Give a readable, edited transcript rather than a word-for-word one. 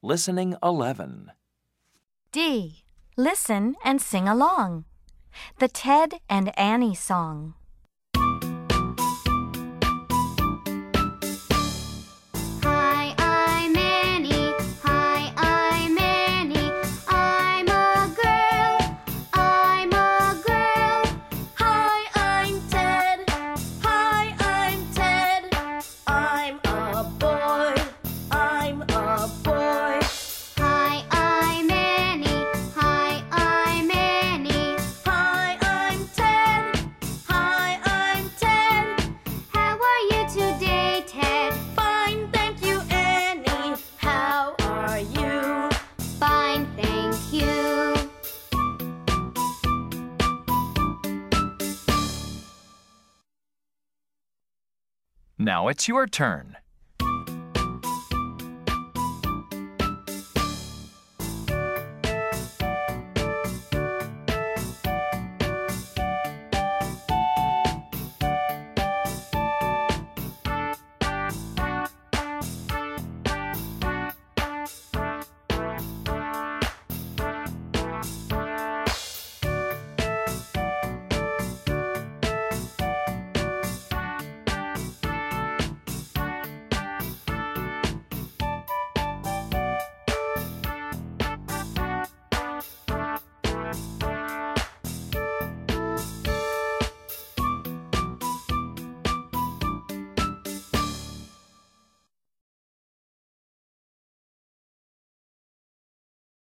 Listening 11. D. Listen and sing along. The Ted and Annie song. Hi, I'm Annie. Hi, I'm Annie. I'm a girl. I'm a girl. Hi, I'm Ted. Hi, I'm Ted. I'm a boy. I'm a boy. Hi, I'm Annie. Hi, I'm Annie. Hi, I'm Ted. Hi, I'm Ted. How are you today, Ted? Fine, thank you, Annie. How are you? Fine, thank you. Now it's your turn.